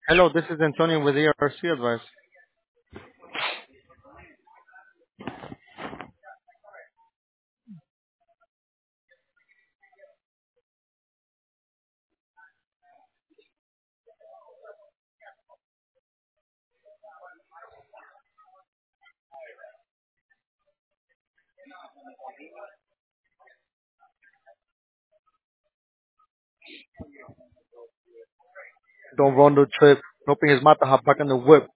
Hello, this is Antonio with ERC Advice. Don't run the trip. Hoping his mata hop back in the whip.